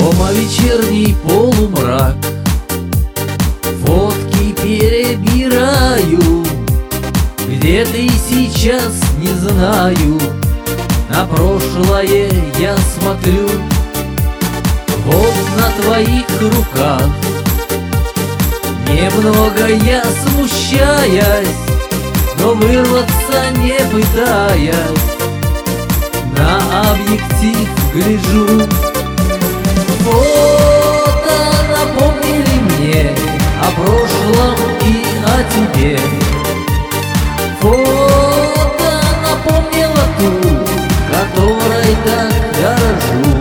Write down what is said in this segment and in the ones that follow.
Дома вечерний полумрак, фотки перебираю. Где ты сейчас, не знаю, на прошлое я смотрю. Вот на твоих руках, немного я смущаясь, но вырваться не пытаясь, на объектив гляжу. Фото напомнили мне о прошлом и о тебе. Фото напомнило ту, которой так дорожу.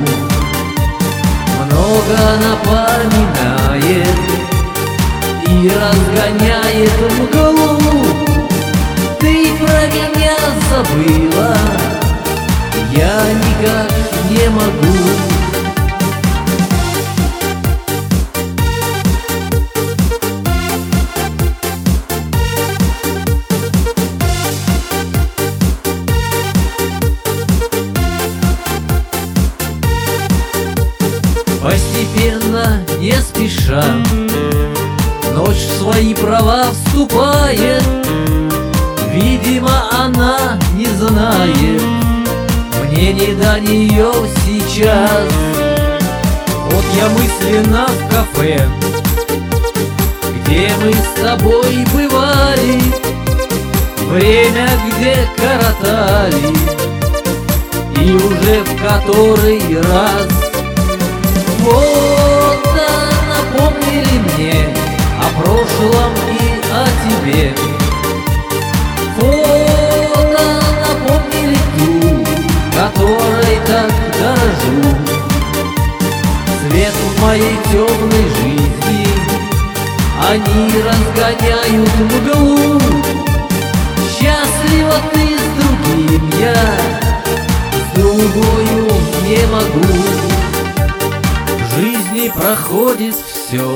Много напоминает и разгоняет мглу. Ты про меня забыла, я никак не могу. Постепенно, не спеша, ночь в свои права вступает. Видимо, она не знает, мне не до нее сейчас. Вот я мысленно в кафе, где мы с тобой бывали, время где коротали, и уже в который раз. Фото напомнили мне о прошлом и о тебе. Фото напомнили ту, которой так дорожу. Свет в моей темной жизни, они разгоняют мглу. Счастлива ты с другим, я с другою не могу. В жизни проходит все,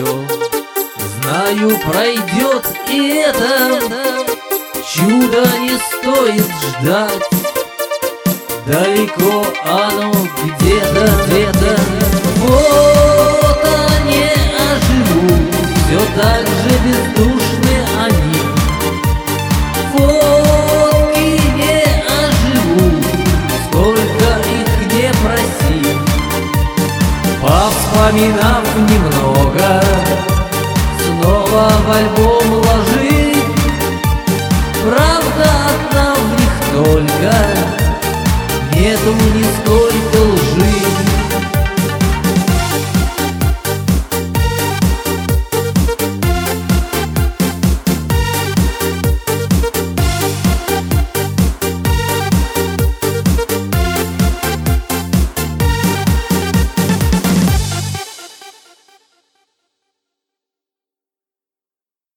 знаю, пройдет и это. Чудо не стоит ждать, далеко оно где-то. Фото не оживут, все так же бездушны они. Фотки не оживут, сколько их не проси. Повспоминав немного, снова в альбом ложи. Правда, одна в них только, нету ни